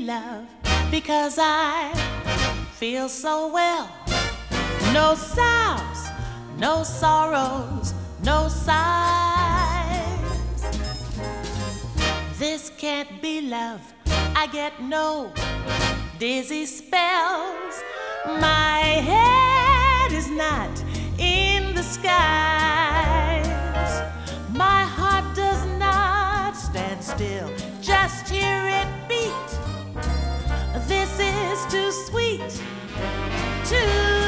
love because I feel so well. No sounds, no sorrows, no sighs. This can't be love. I get no dizzy spells. My head is not in the skies. My heart does not stand still, just hear it beat. This is too sweet to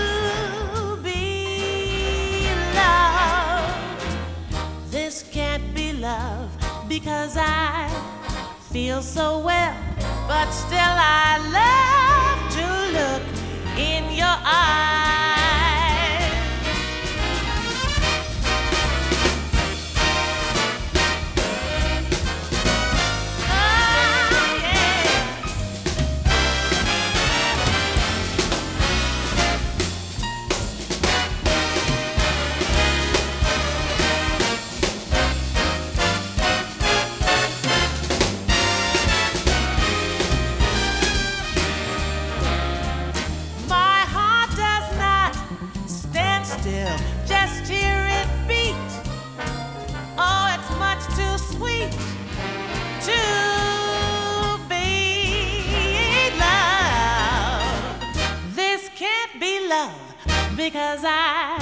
be love. This can't be love because I feel so well, but still I love to look in your eyes. Still, just hear it beat. Oh, it's much too sweet to be love. This can't be love because I